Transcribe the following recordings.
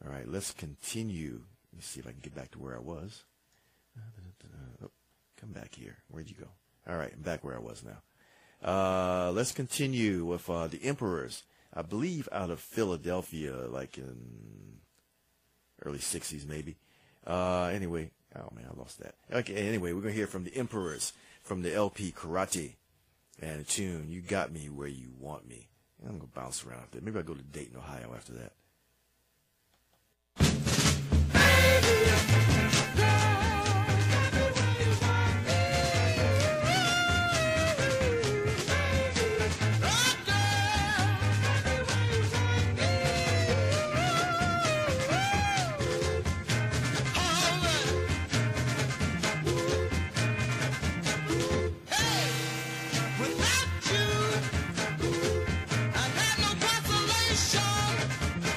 All right, let's continue. Let me see if I can get back to where I was. Oh, come back here. Where'd you go? All right, I'm back where I was now. Let's continue with the Emperors. I believe out of Philadelphia, like in early 60s maybe. Anyway, oh man, I lost that. Okay, anyway, we're going to hear from the Emperors from the LP Karate. And the tune, You Got Me Where You Want Me. I'm going to bounce around after that. Maybe I'll go to Dayton, Ohio after that. Without you, I had no consolation.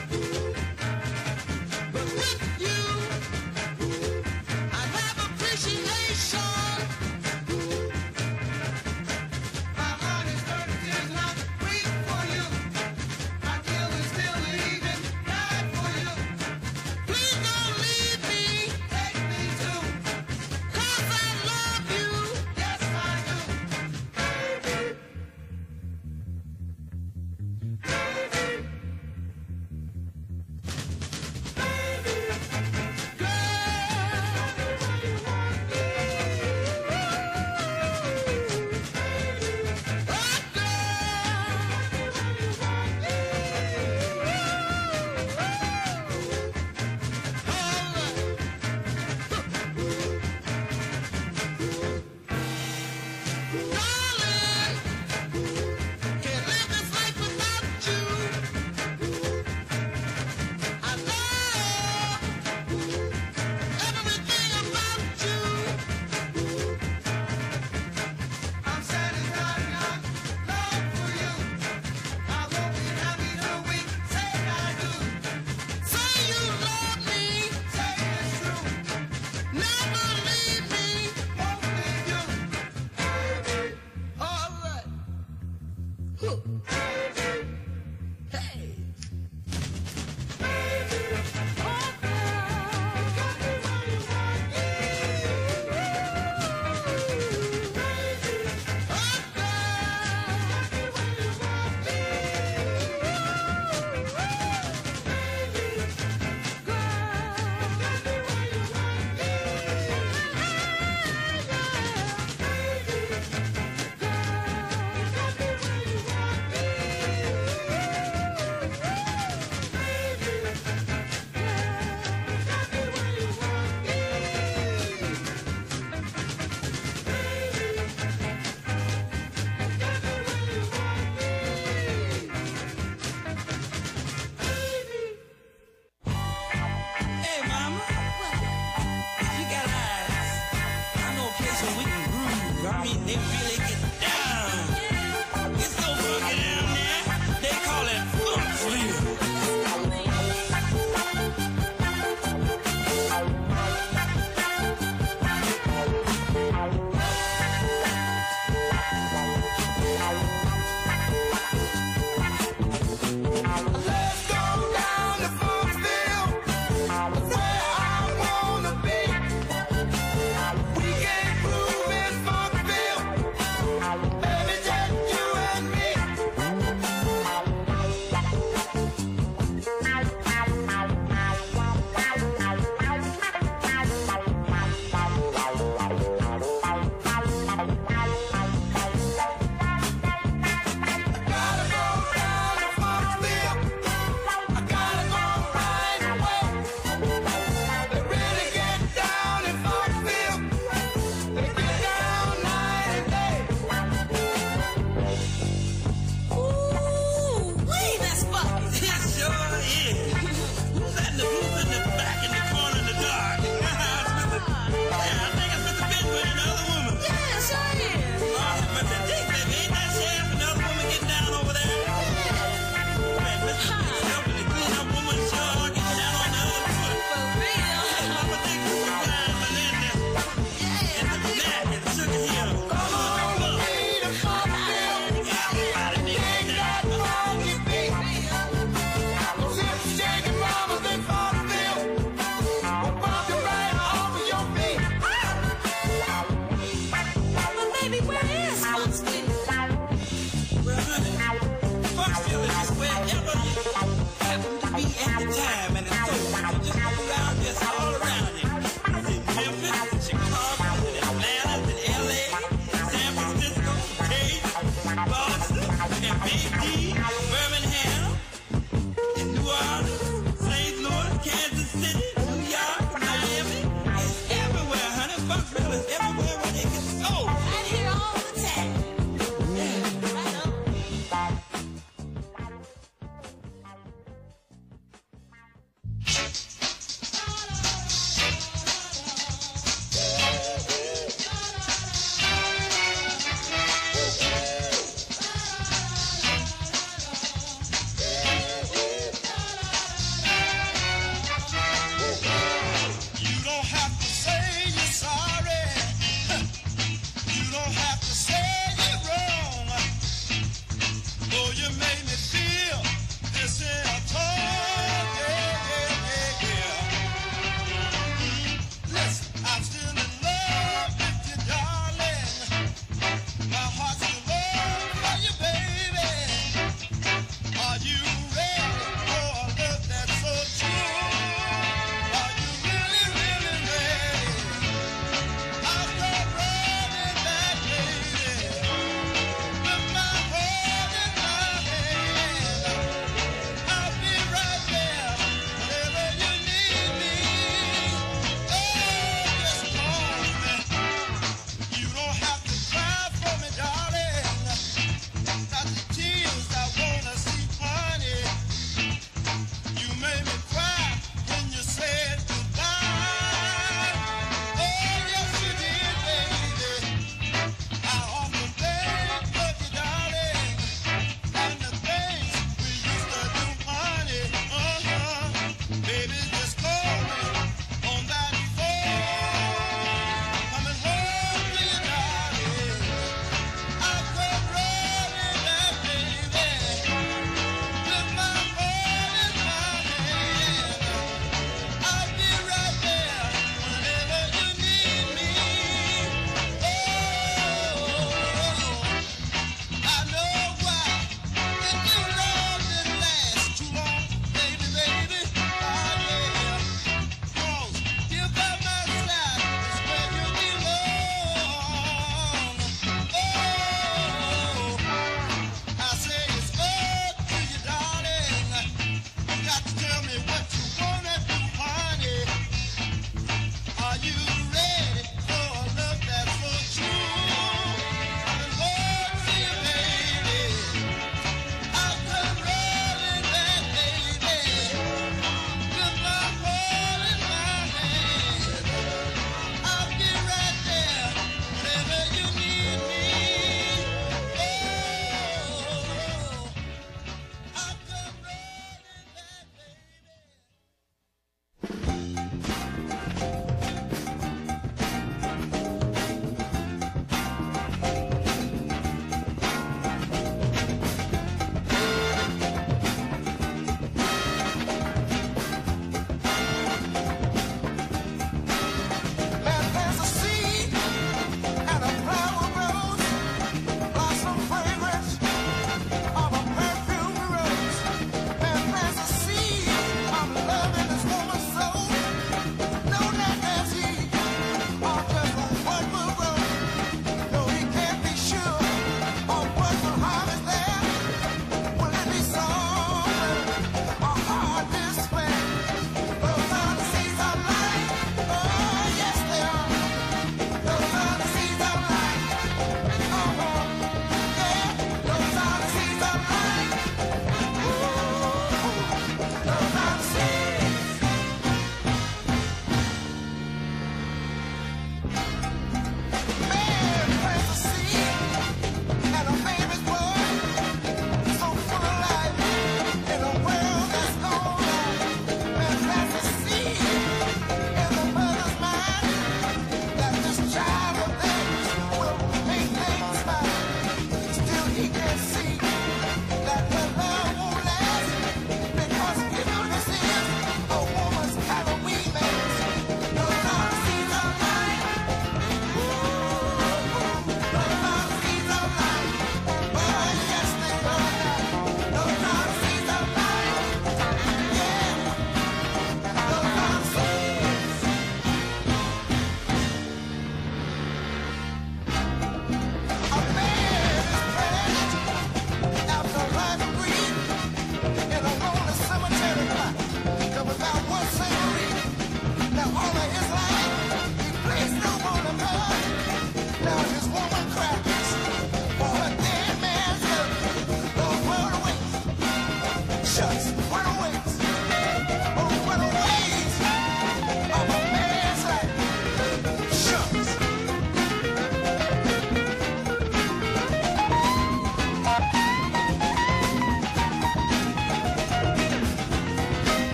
the time and it's so just go around, just all around it. Memphis, Chicago, Atlanta, LA, San Francisco, Dayton, Boston, and Big D, Birmingham, and New Orleans, St. Louis, Kansas City, New York, Miami. It's everywhere, honey. Funkville is everywhere where they can go. I hear all the time. Yeah, right on.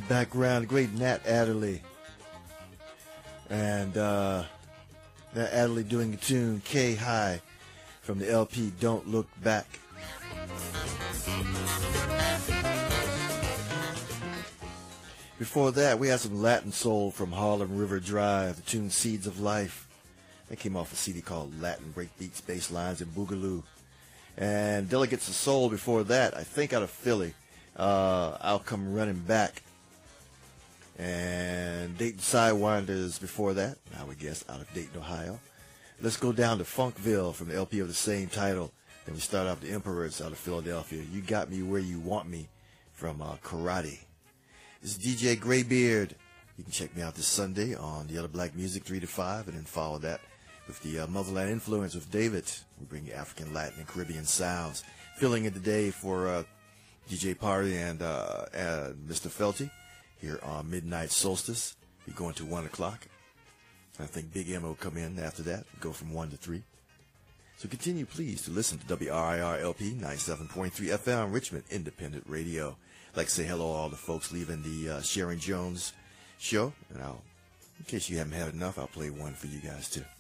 background, the great Nat Adderley. And Nat Adderley doing the tune K-High from the LP Don't Look Back. Before that, we had some Latin soul from Harlem River Drive, the tune Seeds of Life. That came off a CD called Latin Breakbeats, Bass Lines, and Boogaloo. And Delegates of Soul before that, I think out of Philly, I'll Come Running Back. And Dayton Sidewinders before that, I would guess out of Dayton, Ohio. Let's go down to Funkville from the LP of the same title. Then we start off the Emperors out of Philadelphia. You Got Me Where You Want Me from Karate. This is DJ Graybeard. You can check me out this Sunday on the Yellow Black Music 3 to 5, and then follow that with the Motherland Influence with David. We bring you African, Latin, and Caribbean sounds. Filling in today for DJ Party and Mr. Felty here on Midnight Solstice. We're going to 1 o'clock. I think Big M will come in after that, go from 1 to 3. So continue, please, to listen to WRIR LP 97.3 FM, Richmond Independent Radio. I'd like to say hello to all the folks leaving the Sharon Jones show. And in case you haven't had enough, I'll play one for you guys, too.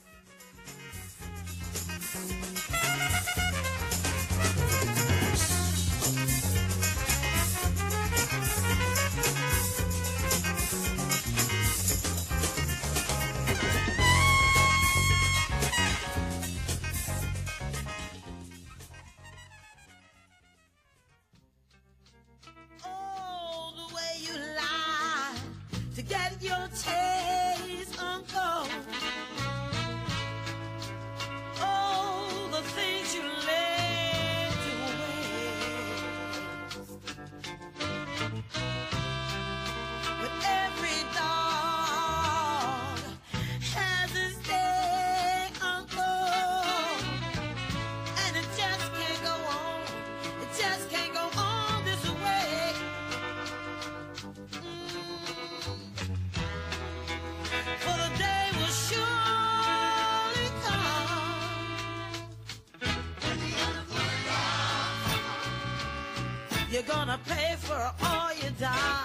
You're gonna pay for all you die.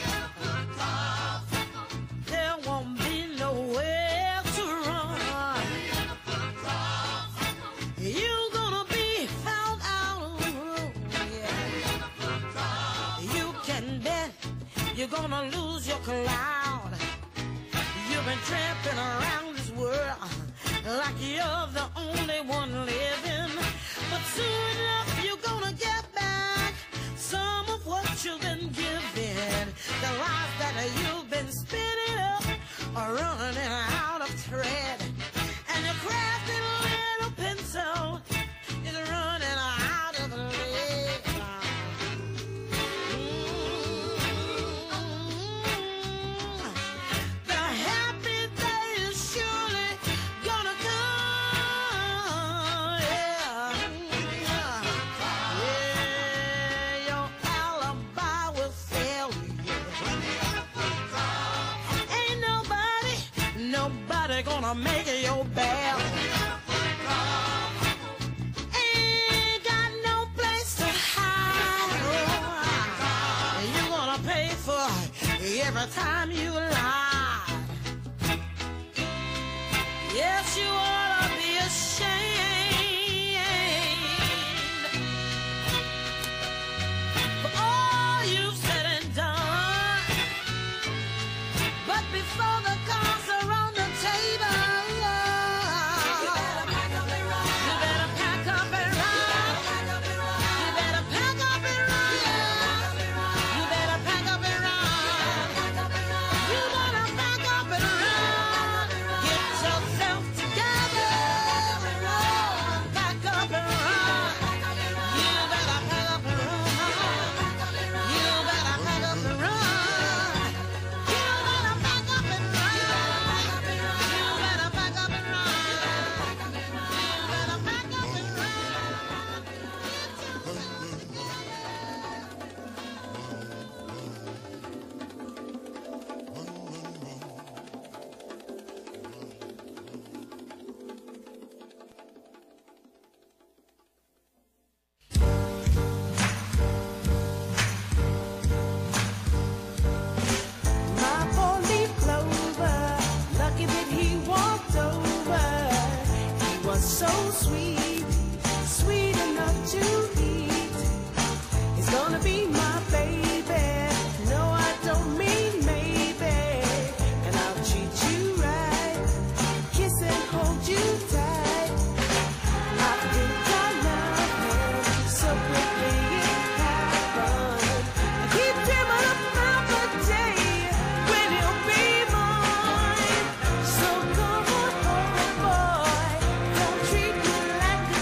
There won't be nowhere to run. You're gonna be found out on the road. Yeah. You can bet you're gonna lose your cloud. You've been tramping around this world like you're the only one living. But soon enough you're gonna get back some of what you've been given. The life that you've been spinning up are running out of thread. And your crafty little pencil is running out of lead. The happy day is surely gonna come. Yeah. Your alibi will fail you. Ain't nobody gonna make your bail. Ain't got no place to hide. You're gonna pay for every time you lie. Yes, you ought to be ashamed for all you've said and done. But before the cards are on the table, you're so sweet, sweet enough to eat. He's gonna be my baby. No, I don't mean maybe. And I'll treat you right, kiss and hold you tight. I think I love him so quickly it happened. I keep dreaming about the day when he'll be mine. So come on, oh boy, don't treat me like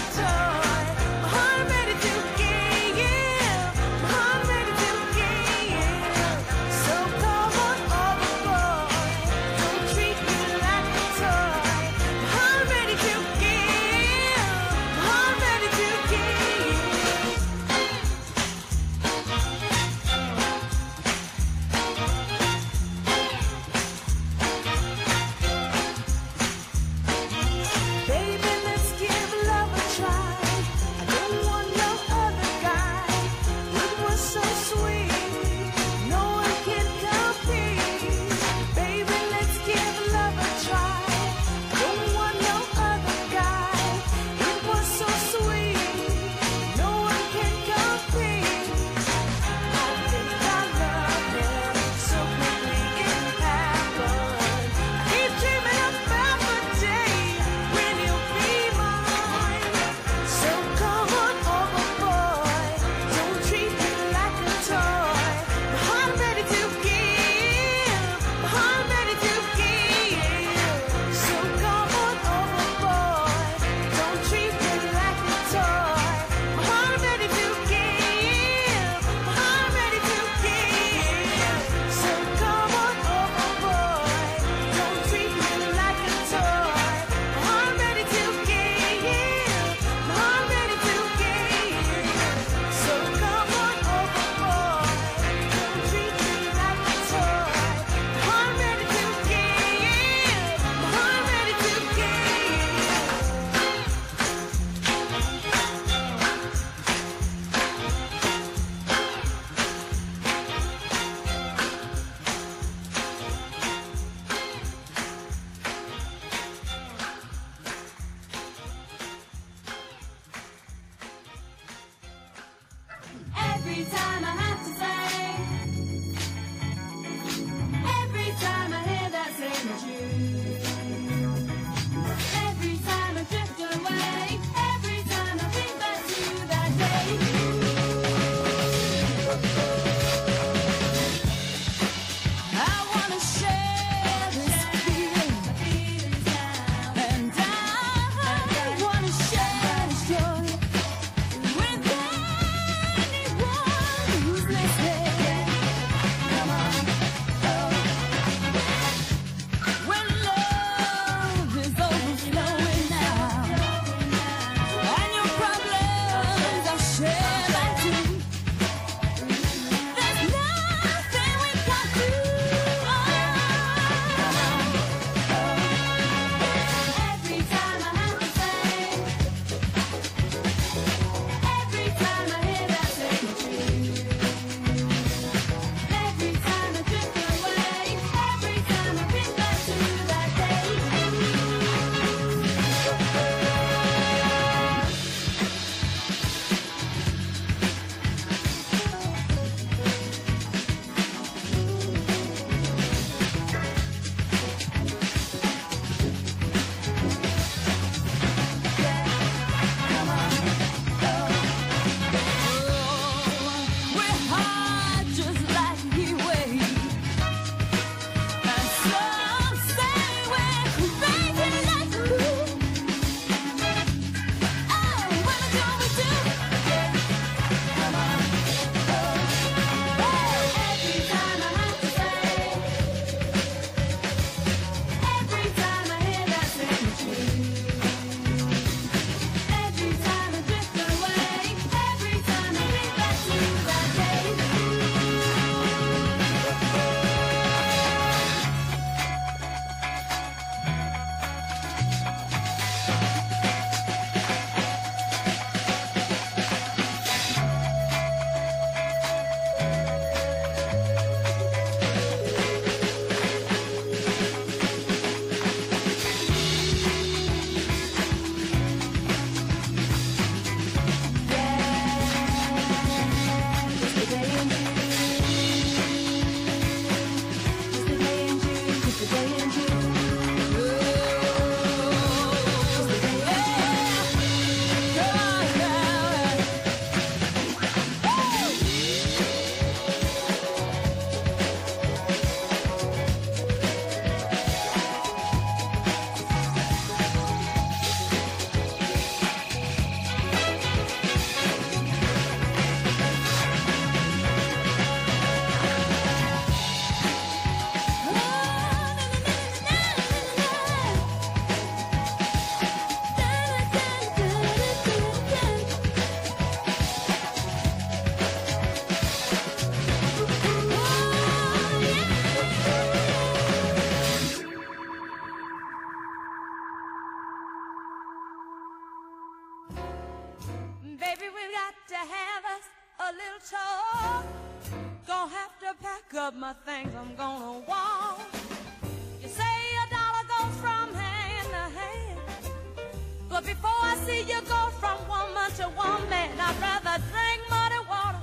Baby, we got to have us a little talk. Gonna have to pack up my things, I'm gonna walk. You say a dollar goes from hand to hand, but before I see you go from woman to woman, I'd rather drink muddy water,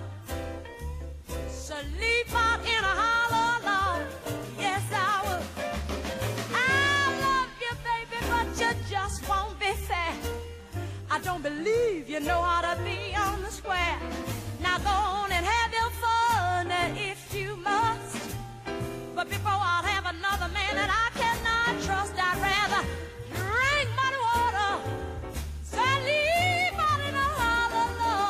sleep out in a hollow log. Yes, I would. I love you, baby, but you just won't be fair. I don't believe you know how to be on the square. Now go on and have your fun if you must, but before I'll have another man that I cannot trust, I'd rather drink muddy water, sleep out in a hollow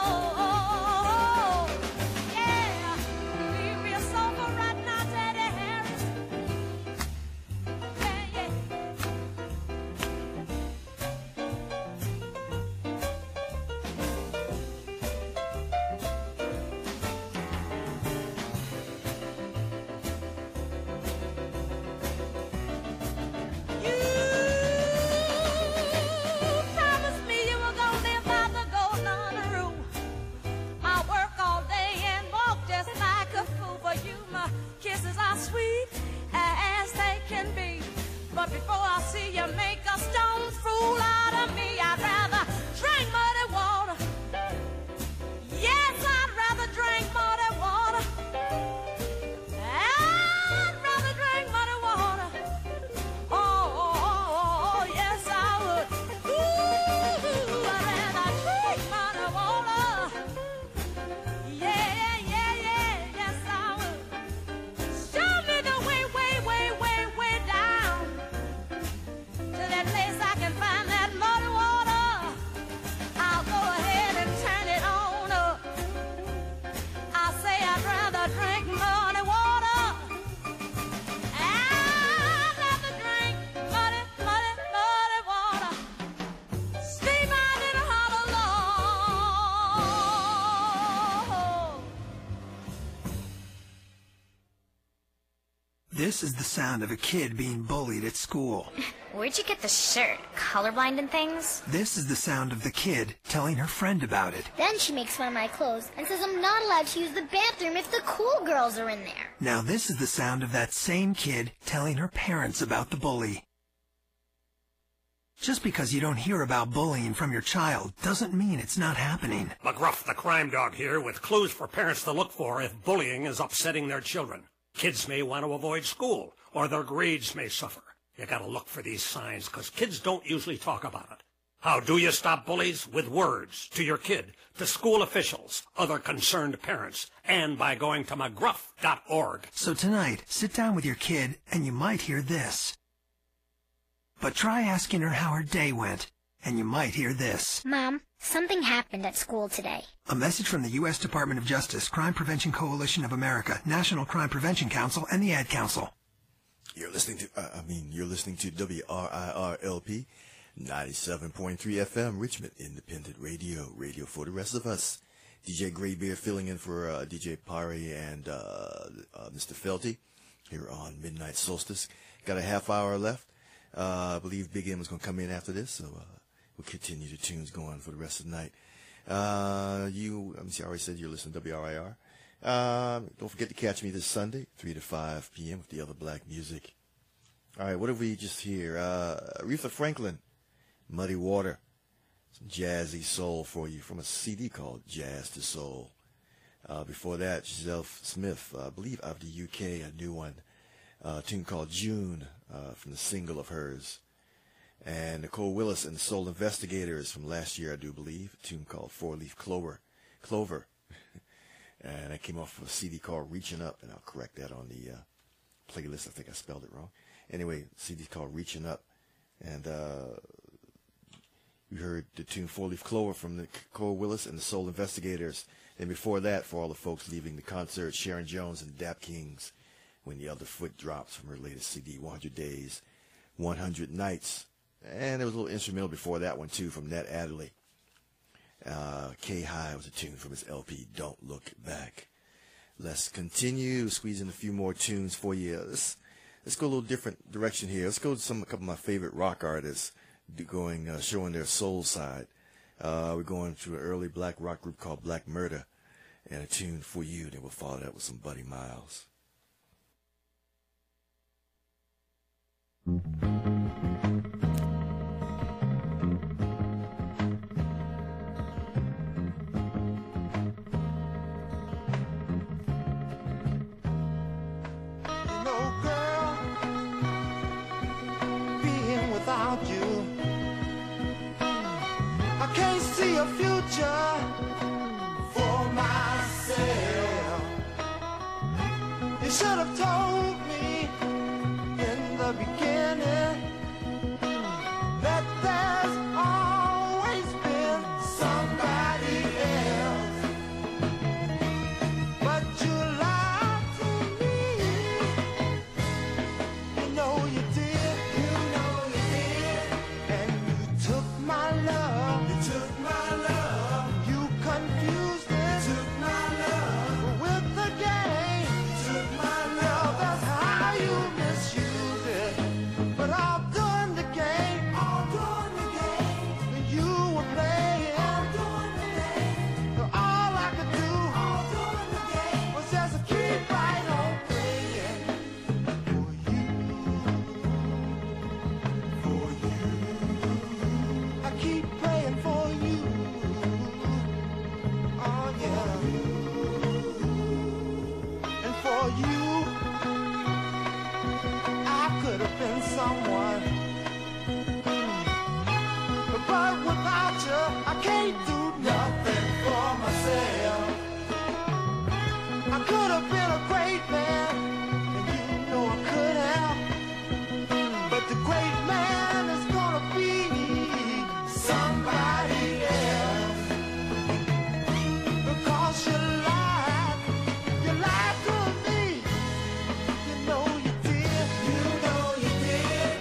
log. Yeah, leave me a sofa right now, Teddy Harris. Yeah, yeah. You promised me you were gonna live by the golden rule. I work all day and walk just like a fool, but you, my kisses are sweet as they can be. But before I see you make a stone fool out of me, I'd rather drink muddy water. Yes, I'd rather drink muddy water. I'd rather drink muddy water. Oh, yes, I would. Ooh, I'd rather drink muddy water. Yeah, yes, I would. Show me the way, way down to that place I can find that muddy water. I'll go ahead and turn it on up. I say I'd rather drink muddy water. I'd rather drink muddy water. Steam out in a hollow log. This is the sound of a kid being bullied at school. Where'd you get the shirt? Colorblind and things? This is the sound of the kid telling her friend about it. Then she makes fun of my clothes and says I'm not allowed to use the bathroom if the cool girls are in there. Now this is the sound of that same kid telling her parents about the bully. Just because you don't hear about bullying from your child doesn't mean it's not happening. McGruff, the crime dog here, with clues for parents to look for if bullying is upsetting their children. Kids may want to avoid school, or their grades may suffer. You gotta look for these signs, 'cause kids don't usually talk about it. How do you stop bullies? With words, to your kid, to school officials, other concerned parents, and by going to McGruff.org. So tonight, sit down with your kid and you might hear this. But try asking her how her day went, and you might hear this. Mom, something happened at school today. A message from the U.S. Department of Justice, Crime Prevention Coalition of America, National Crime Prevention Council, and the Ad Council. You're listening to WRIRLP 97.3 FM, Richmond Independent Radio, radio for the rest of us. DJ Graybeard filling in for DJ Pari and Mr. Felty here on Midnight Solstice. Got a half hour left. I believe Big M was going to come in after this, so we'll continue the tunes going for the rest of the night. I already said you're listening to WRIR. Don't forget to catch me this Sunday, 3 to 5 p.m. with the other black music. All right, what have we just here? Aretha Franklin, Muddy Water. Some jazzy soul for you from a CD called Jazz to Soul. Before that, Giselle Smith, I believe out of the UK, a new one, a tune called June from the single of hers. And Nicole Willis and the Soul Investigators from last year, I do believe, a tune called Four Leaf Clover. And that came off of a CD called Reaching Up, and I'll correct that on the playlist. I think I spelled it wrong. Anyway, CD called Reaching Up. And you heard the tune Four Leaf Clover from Nicole Willis and the Soul Investigators. And before that, for all the folks leaving the concert, Sharon Jones and the Dap Kings, When the Other Foot Drops, from her latest CD, 100 Days, 100 Nights. And there was a little instrumental before that one, too, from Nat Adderley. K-High was a tune from his LP, Don't Look Back. Let's continue, squeeze in a few more tunes for you. Let's go a little different direction here. Let's go to a couple of my favorite rock artists showing their soul side. We're going to an early black rock group called Black Murder, and a tune For You. Then we'll follow that with some Buddy Miles. Without you, I can't see a future for myself. You should have told me in the beginning that there's always been somebody else, but you lied to me. You know you did. Someone, but without you, I can't do nothing for myself. I could have been a great man, and you know I could have, but the great man is gonna be somebody else, because you lied to me. You know you did. You know you did.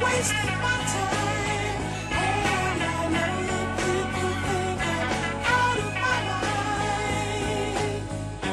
wasting my time. And I know people think I'm out of my mind.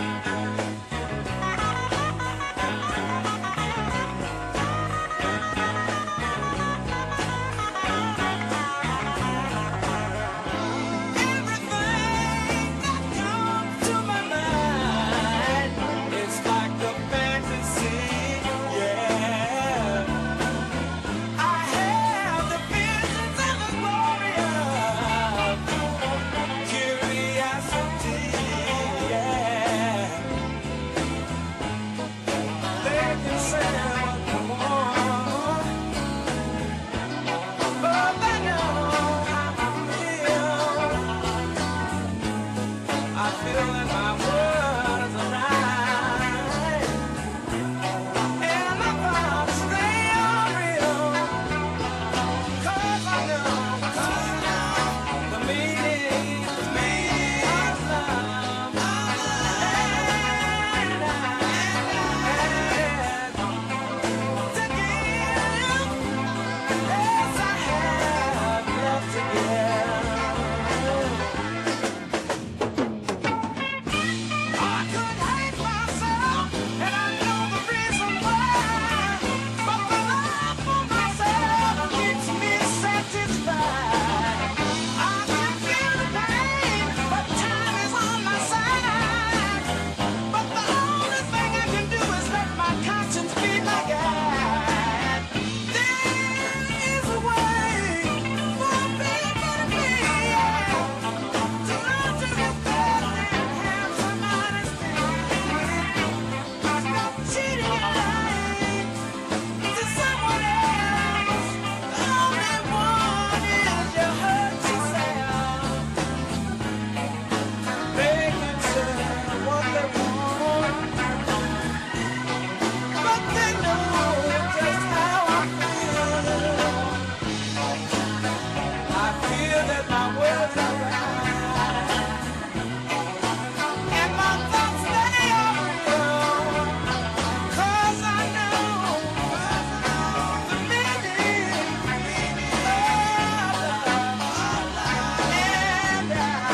Everything that comes to my mind, it's like a fantasy, yeah. I have the visions and the glory of curiosity, yeah. They can say what they want, but they know how I feel. I feel that my words are right, and I thought they are real. 'Cause I know the meaning of love, and I had to give. Yes, I have love to give. I could hate myself, and I know the reason why. But the love for myself keeps me satisfied. I can feel the pain, but time is on my side. But the only thing I can do is let my conscience be my guide. There is a way for people to be, yeah. To learn to respect and have some honesty. Stop cheating and lying to someone else. The only one is you hurt yourself. They can say what they want, but they know just how I feel. I feel that my words are right, and my thoughts they are real. 'Cause I know the meaning of love, and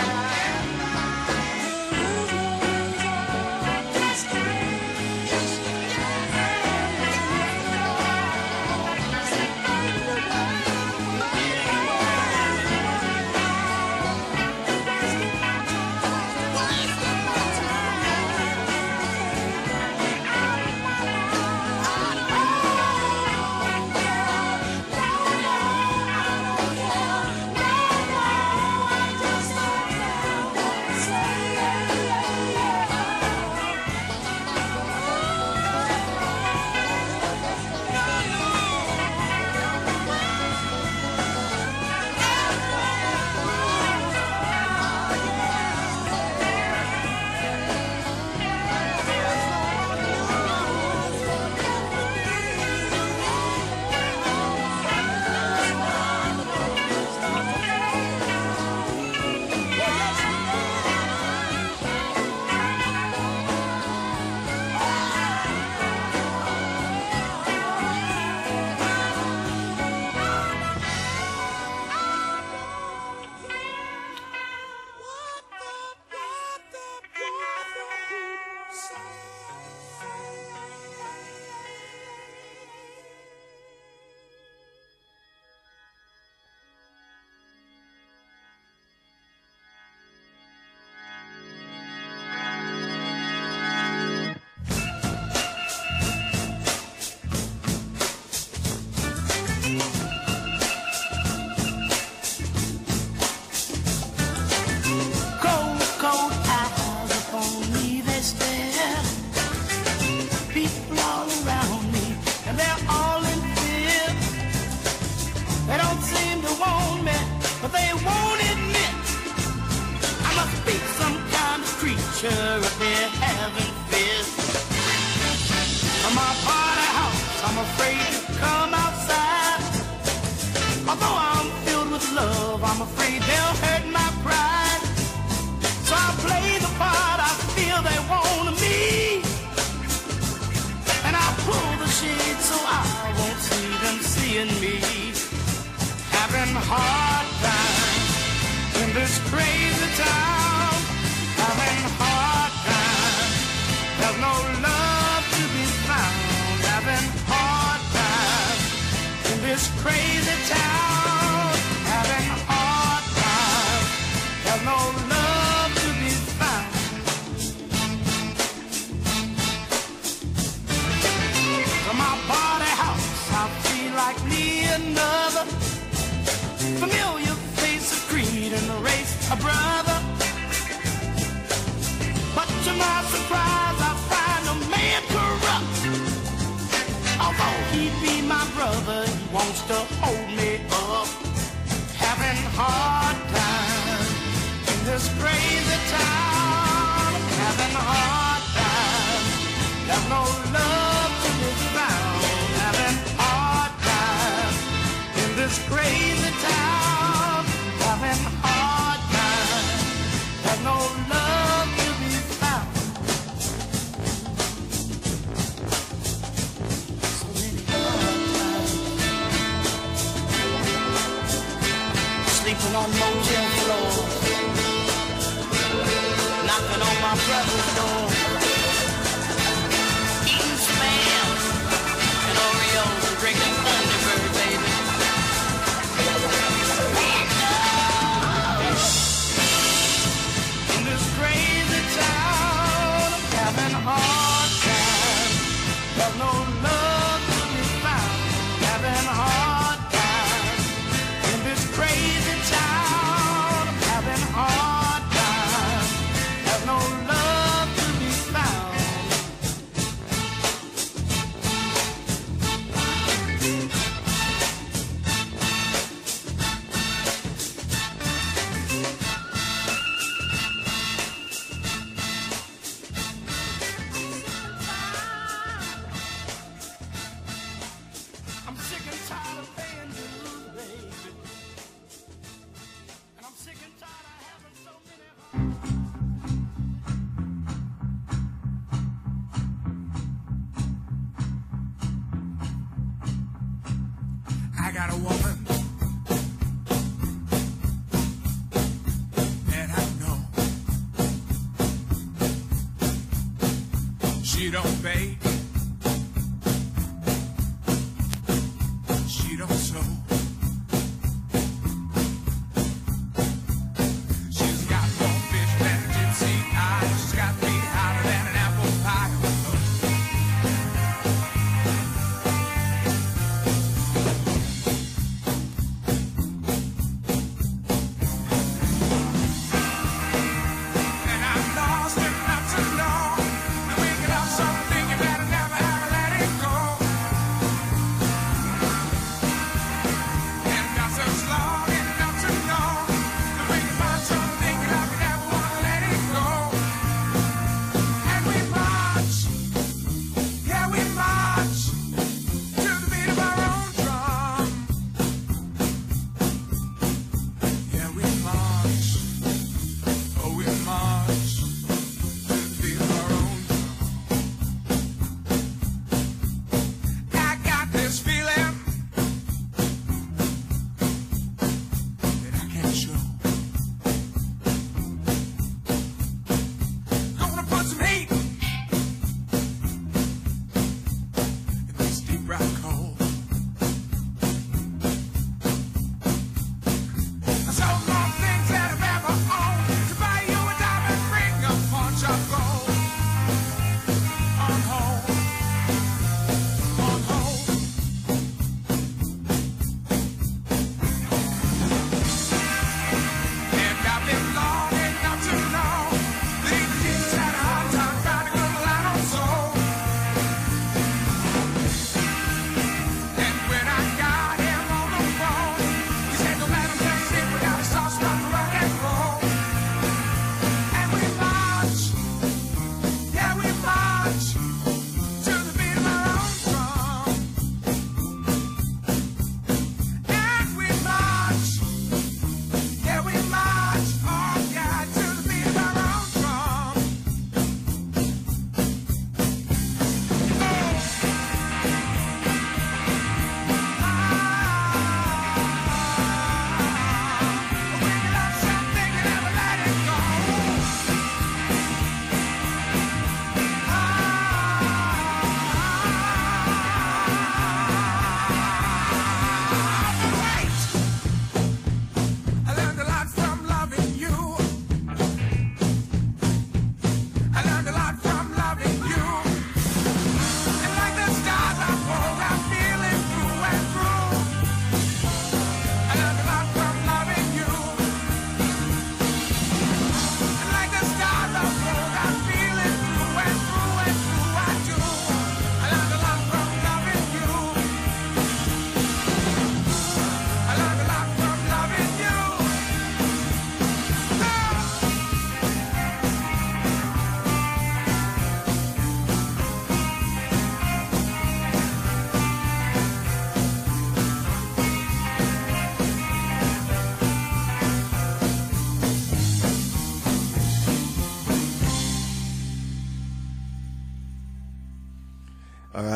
cold eyes upon me, they stare. People all around me, and they're all in fear. They don't seem to want me, but they won't admit I must be some kind of creature if they're having fears. From my party house, I'm afraid to come outside. Although I'm filled with love, I'm afraid they'll hurt my pride. So I play the part I feel they want of me, and I pull the shade so I won't see them seeing me. me, having hard times in this crazy town, having hard times. There's no love to be found, having hard times in this crazy town, having hard times. There's no love to be found. From my body house, I feel like me another familiar face of creed and the race a brother. But to my surprise, I find a man corrupt. Although he be my brother, he wants to hold me up. Having hard times in this crazy town, having hard times. There's no love to be found, having hard times in this crazy town, having hard times. There's no love to be found. So many hard times. Sleeping on motel floors, knocking on my brother's door, eating spam and Oreos and drinking Thunderbird, baby. In this crazy town, having hard times. There's no love to be found, having hard times. In this crazy town, having hard times. There's no love to be found. I'm sick and tired of paying dues, baby. And I'm sick and tired of having so many I got a woman that I know. She don't bake, she don't sew. She's got more fish than a gypsy eye. She's got me hotter than an apple pie. And I'm lost and not to know. I'm waking up something you better never ever let it go.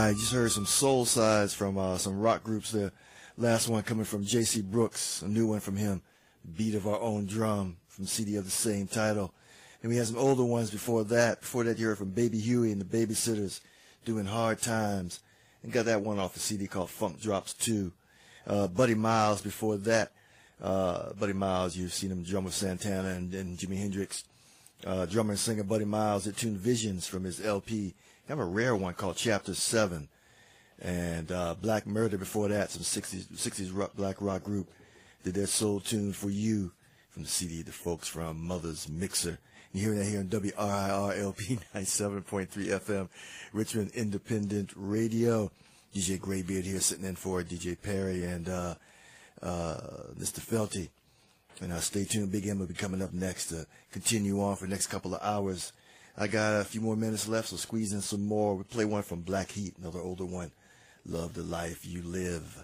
right, just heard some soul sides from some rock groups there. Last one coming from J.C. Brooks, a new one from him, Beat of Our Own Drum, from CD of the same title. And we had some older ones before that. Before that, you heard from Baby Huey and the Babysitters doing Hard Times. And got that one off a CD called Funk Drops 2. Buddy Miles before that. Buddy Miles, you've seen him drum with Santana and Jimi Hendrix. Drummer and singer Buddy Miles that tuned Visions from his LP. Kind of a rare one called Chapter 7. And Black Murder before that, some 60s rock, black rock group, did their soul tune For You from the CD, the folks from Mother's Mixer. You hear that here on WRIR LP 97.3 FM, Richmond Independent Radio. DJ Graybeard here sitting in for DJ Perry and Mr. Felty. And stay tuned. Big M will be coming up next to continue on for the next couple of hours. I got a few more minutes left, so squeeze in some more. We'll play one from Black Heat, another older one. Love the Life You Live.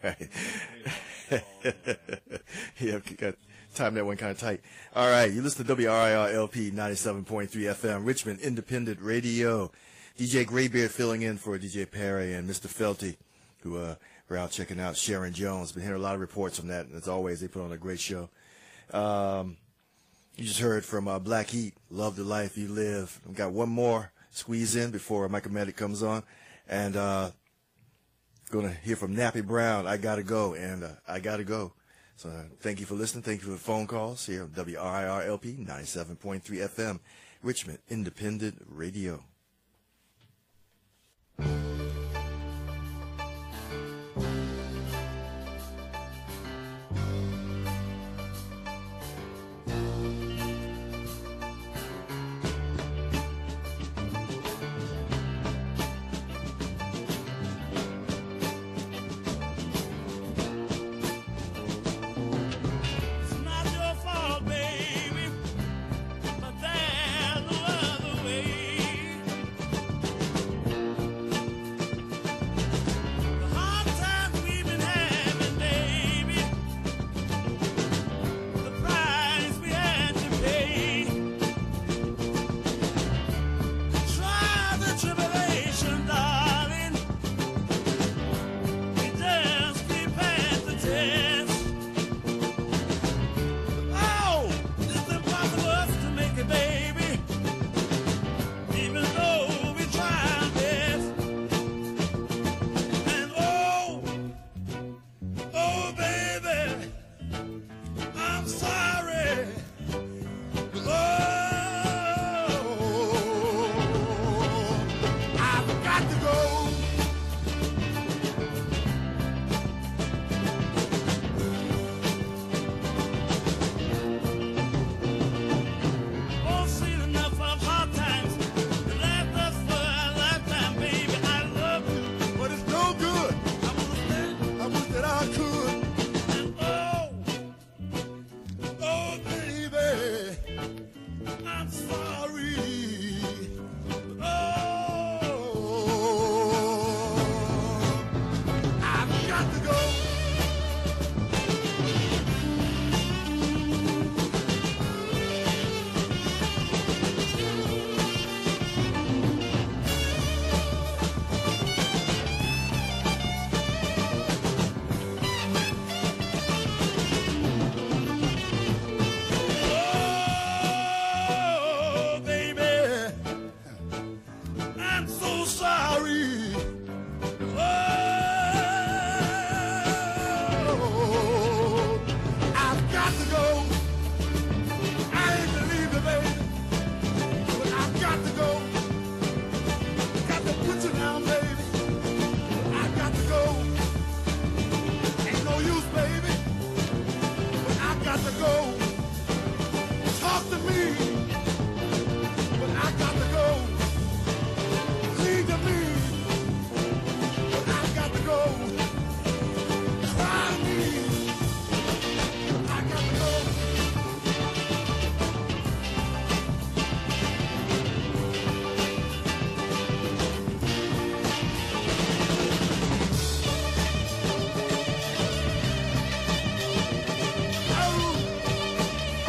right. Yeah, got time that one kind of tight. All right, you listen to WRIR LP 97.3 FM, Richmond Independent Radio. DJ Graybeard filling in for DJ Perry and Mr. Felty, who are out checking out Sharon Jones. Been hearing a lot of reports from that, and as always, they put on a great show. You just heard from Black Heat, Love the Life You Live. We've got one more squeeze in before Michael Medic comes on, and going to hear from Nappy Brown, I Gotta Go, and I Gotta Go. So thank you for listening. Thank you for the phone calls here on WRIR LP 97.3 FM, Richmond Independent Radio. It's not your fault, baby, but there's no other way. The hard times we've been having, baby, the price we had to pay. Trials and tribulation, darling, we just can't pass the test. Oh, it's impossible to make it, baby, even though we try our best. And oh, baby, I'm sorry. I've got to go. Oh, seen enough of hard times to last us for a lifetime, baby. I love you, but it's no good. I wish that I could. And oh, baby, I'm sorry. I've got to go. Oh, baby, I'm so sorry. Oh, I've got to go. I ain't believe it, baby, but I've got to go. Got to put you down, baby. I've got to go. Ain't no use, baby, but I've got to go.